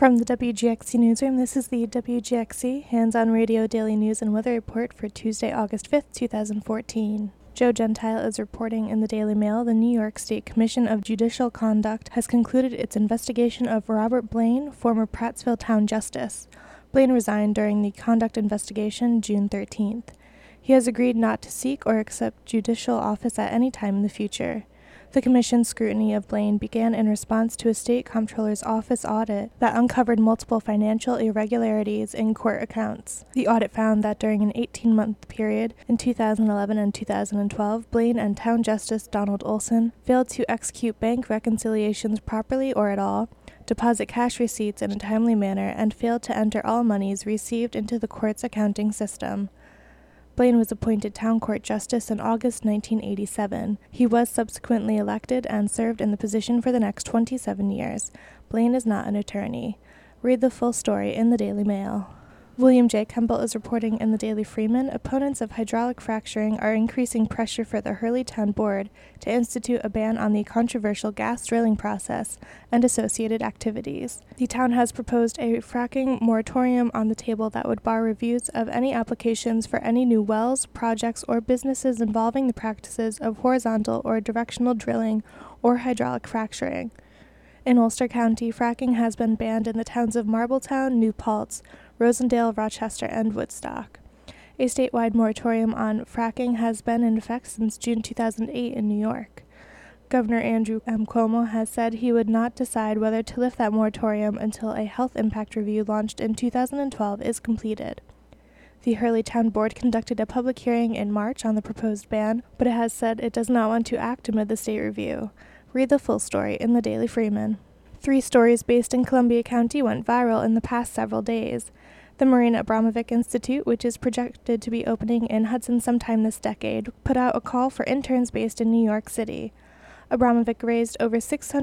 From the WGXC Newsroom, this is the WGXC Hands-On Radio Daily News and Weather Report for Tuesday, August 5th, 2014. Joe Gentile is reporting in the Daily Mail the New York State Commission of Judicial Conduct has concluded its investigation of Robert Blaine, former Prattsville Town Justice. Blaine resigned during the conduct investigation June 13th. He has agreed not to seek or accept judicial office at any time in the future. The Commission's scrutiny of Blaine began in response to a state comptroller's office audit that uncovered multiple financial irregularities in court accounts. The audit found that during an 18-month period in 2011 and 2012, Blaine and Town Justice Donald Olson failed to execute bank reconciliations properly or at all, deposit cash receipts in a timely manner, and failed to enter all monies received into the court's accounting system. Blaine was appointed Town Court Justice in August 1987. He was subsequently elected and served in the position for the next 27 years. Blaine is not an attorney. Read the full story in the Daily Mail. William J. Campbell is reporting in the Daily Freeman, opponents of hydraulic fracturing are increasing pressure for the Hurley Town Board to institute a ban on the controversial gas drilling process and associated activities. The town has proposed a fracking moratorium on the table that would bar reviews of any applications for any new wells, projects, or businesses involving the practices of horizontal or directional drilling or hydraulic fracturing. In Ulster County, fracking has been banned in the towns of Marbletown, New Paltz, Rosendale, Rochester, and Woodstock. A statewide moratorium on fracking has been in effect since June 2008 in New York. Governor Andrew M. Cuomo has said he would not decide whether to lift that moratorium until a health impact review launched in 2012 is completed. The Hurley Town Board conducted a public hearing in March on the proposed ban, but it has said it does not want to act amid the state review. Read the full story in the Daily Freeman. 3 stories based in Columbia County went viral in the past several days. The Marina Abramovic Institute, which is projected to be opening in Hudson sometime this decade, put out a call for interns based in New York City. Abramovic raised over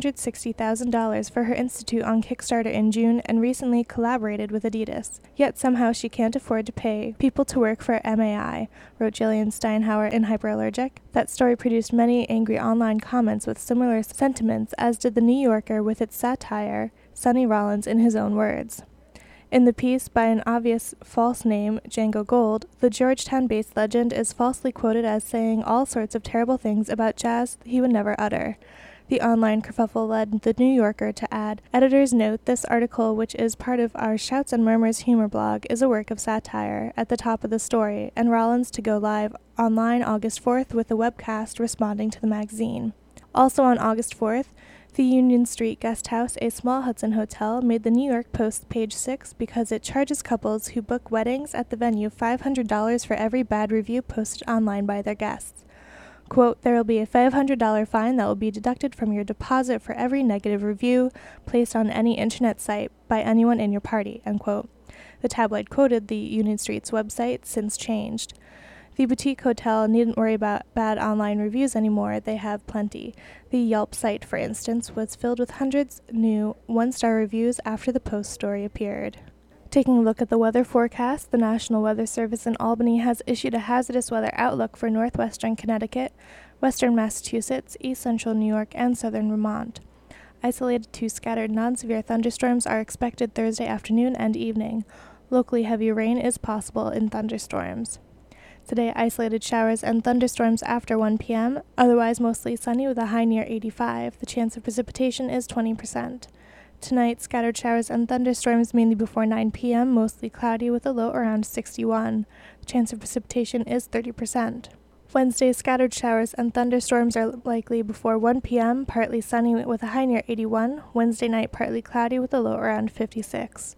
$660,000 for her institute on Kickstarter in June and recently collaborated with Adidas. Yet somehow she can't afford to pay people to work for MAI, wrote Jillian Steinhauer in Hyperallergic. That story produced many angry online comments with similar sentiments, as did The New Yorker with its satire, Sonny Rollins in his own words. In the piece, by an obvious false name, Django Gold, the Georgetown-based legend is falsely quoted as saying all sorts of terrible things about jazz he would never utter. The online kerfuffle led The New Yorker to add, "Editor's note, this article, which is part of our Shouts and Murmurs humor blog, is a work of satire," at the top of the story, and Rollins to go live online August 4th with a webcast responding to the magazine. Also on August 4th, the Union Street Guest House, a small Hudson hotel, made the New York Post page 6 because it charges couples who book weddings at the venue $500 for every bad review posted online by their guests. Quote, "There will be a $500 fine that will be deducted from your deposit for every negative review placed on any internet site by anyone in your party," unquote. The tabloid quoted the Union Street's website, since changed. The boutique hotel needn't worry about bad online reviews anymore, they have plenty. The Yelp site, for instance, was filled with hundreds new one-star reviews after the Post story appeared. Taking a look at the weather forecast, the National Weather Service in Albany has issued a hazardous weather outlook for northwestern Connecticut, western Massachusetts, east central New York, and southern Vermont. Isolated to scattered non-severe thunderstorms are expected Thursday afternoon and evening. Locally heavy rain is possible in thunderstorms. Today, isolated showers and thunderstorms after 1 p.m., otherwise mostly sunny with a high near 85. The chance of precipitation is 20%. Tonight, scattered showers and thunderstorms mainly before 9 p.m., mostly cloudy with a low around 61. The chance of precipitation is 30%. Wednesday, scattered showers and thunderstorms are likely before 1 p.m., partly sunny with a high near 81. Wednesday night, partly cloudy with a low around 56.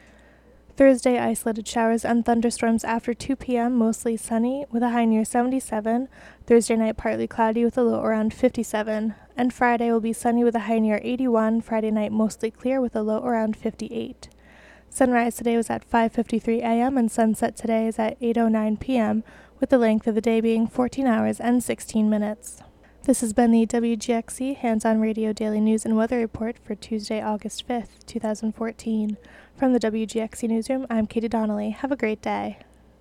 Thursday, isolated showers and thunderstorms after 2 p.m., mostly sunny with a high near 77. Thursday night, partly cloudy with a low around 57. And Friday will be sunny with a high near 81. Friday night, mostly clear with a low around 58. Sunrise today was at 5:53 a.m. and sunset today is at 8:09 p.m., with the length of the day being 14 hours and 16 minutes. This has been the WGXC Hands-On Radio Daily News and Weather Report for Tuesday, August 5th, 2014. From the WGXC Newsroom, I'm Katie Donnelly. Have a great day.